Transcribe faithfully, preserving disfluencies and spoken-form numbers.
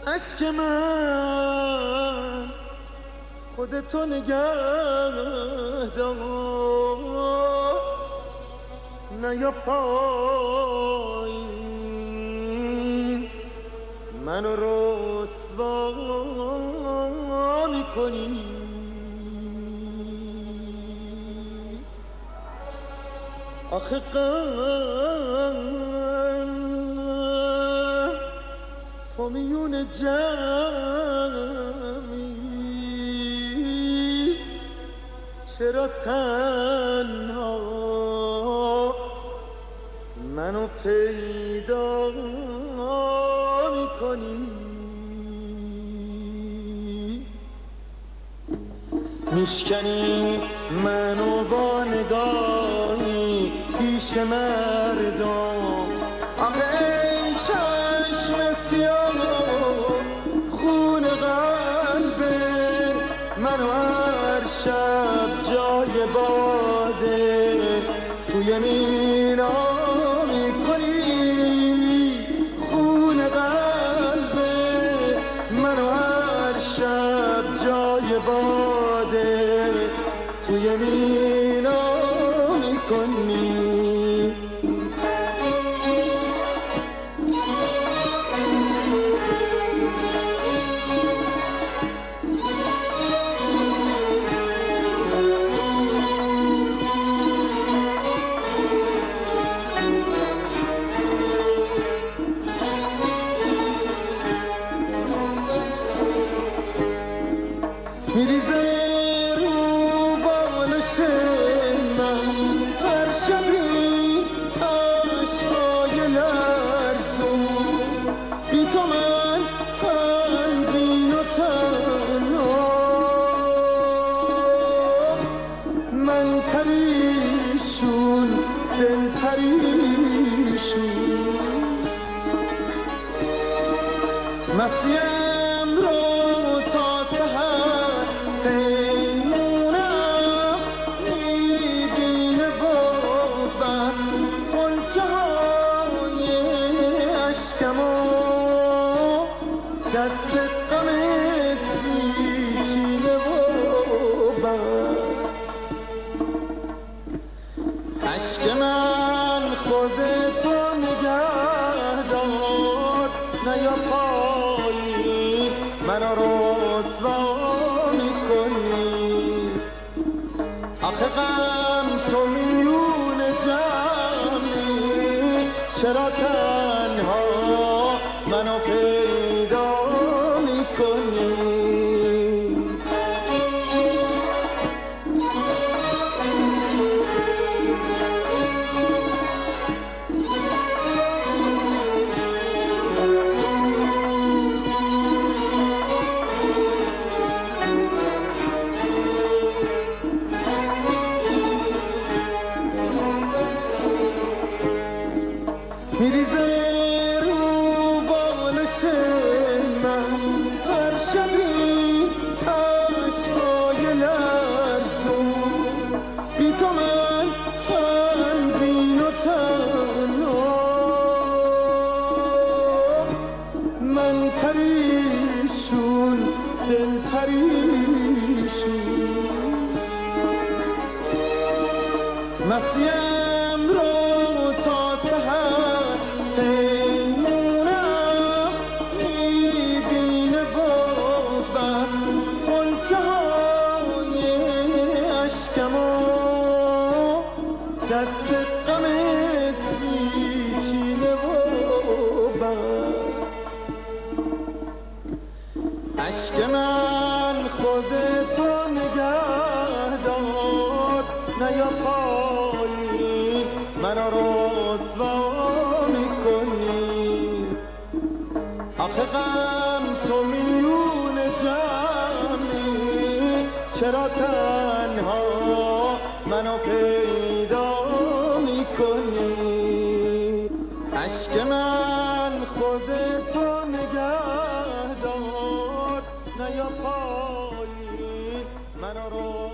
عشق من خودتو نگه دار، نیا پایین منو رسوا میکنی. آخه غم تو میون جمعی، چرا تنها منو پیدا میکنی؟ میشکنی منو با نگاهی پیش مردم. آخه ای چشم سیاه خون قلبه منو هر شب جای باده توی مینا میکنی. خون قلبه منو هر شب جای باده توی مینا میکنی. میریزه رو بالش من هر شبی عشقای لرزون، بی تو من غمگین و تنها، من پریشون دل پریشون. مستیم رو تا سحر پیمونم میبینه و بس غنچه های عشقمو دست غمت میچینه و بس. عشق من خودتو نگه دار، نیا پایین منو رسوا میکنی. آخه غم تو میون جمعی، چرا تنها منو پیدا میکنی؟ میریزه رو بالش من هر شبی عشقای لرزون، بی تو من غمگین و تنها، من پریشون دل پریشون. مستیم رو تا سحر پیمونم میبینه و بس غنچه های عشقمو دست غمت میچینه و بس. عشق من خودتو نگه دار، نیا پایین منو رسوا میکنی. آخه غم تو میون جمعی، چرا تنها منو پیدا میکنی؟ عشق من خودتو نگه دار، نیا پایین منو